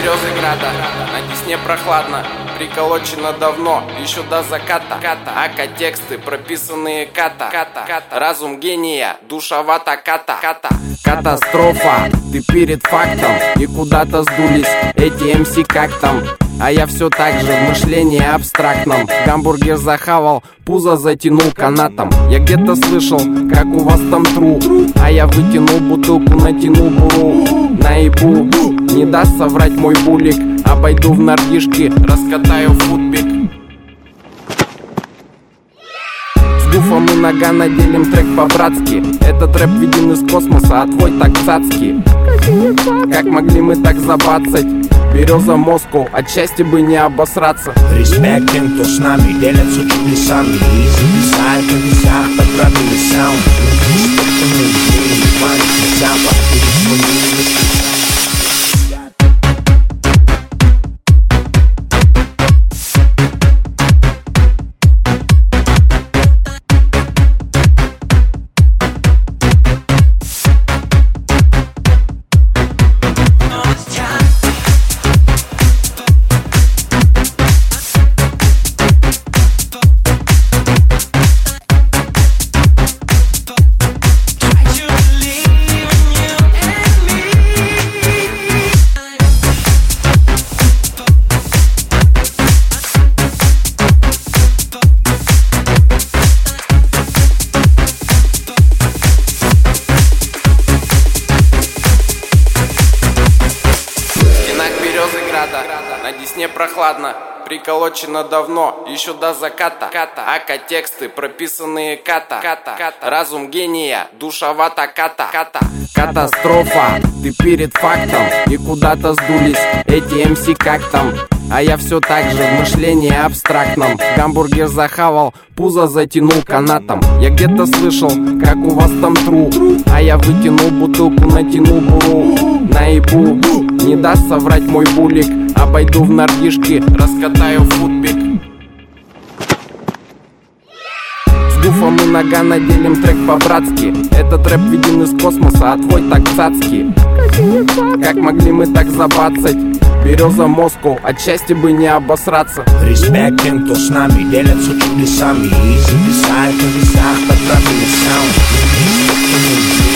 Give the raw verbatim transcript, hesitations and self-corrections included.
березы града, на Десне прохладно, приколочено давно, еще до заката. Ака тексты, прописанные ката. Разум гения, душевата ката. Катастрофа, ты перед фактом, и куда-то сдулись эти эм си как там. А я все так же в мышлении абстрактном. Гамбургер захавал, пузо затянул канатом. Я где-то слышал, как у вас там тру, а я вытянул бутылку, натянул буру. Наебу, не даст соврать мой булик. Обойду в нордишки, раскатаю футбик. С гуфом и нога наделим трек по-братски. Этот рэп виден из космоса, а твой так цацкий. Как могли мы так забацать? Береза Москва, от счастья бы не обосраться. Респект тем, кто с нами делятся чудесами и зависает на весах под правильный саунд. Испытанные идеи, память, запах, пересмотрели. На Десне прохладно, приколочено давно, еще до заката. Ака тексты, прописанные ката. Разум гения, душевата ката. Катастрофа, ты перед фактом, и куда-то сдулись эти эм си как там. А я все так же в мышлении абстрактном. Гамбургер захавал, пузо затянул канатом. Я где-то слышал, как у вас там тру, а я вытянул бутылку, натянул буру. Наебу, не даст соврать мой булик. Обойду в нордишки, раскатаю футбик. С гуфом и нога наделим трек по-братски. Этот рэп виден из космоса, а твой так цацкий. Как могли мы так забацать? Береза Москва, от счастья бы не обосраться. Респект тем, кто с нами делятся чудесами и зависает на весах под правильный саунд.